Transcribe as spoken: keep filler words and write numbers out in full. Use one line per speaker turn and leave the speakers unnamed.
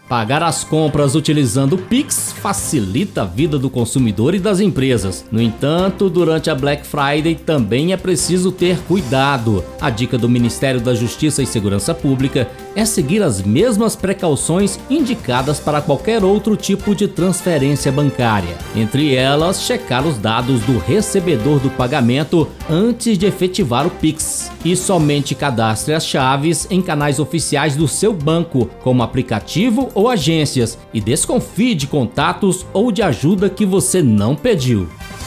Pagar as compras utilizando o Pix facilita a vida do consumidor e das empresas. No entanto, durante a Black Friday também é preciso ter cuidado. A dica do Ministério da Justiça e Segurança Pública é seguir as mesmas precauções indicadas para qualquer outro tipo de transferência bancária. Entre elas, checar os dados do recebedor do pagamento antes de efetivar o Pix. E somente cadastre as chaves em canais oficiais do seu banco, como aplicativo ou agências, e desconfie de contatos ou de ajuda que você não pediu.